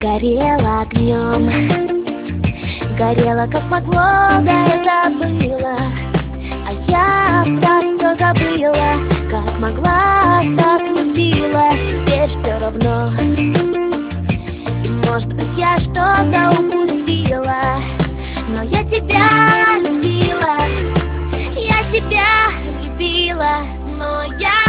Горела огнем, горела как могло, да я забыла. А я так все забыла, как могла, так любила. Теперь все равно, и может быть я что-то упустила, но я тебя любила, я тебя любила, но я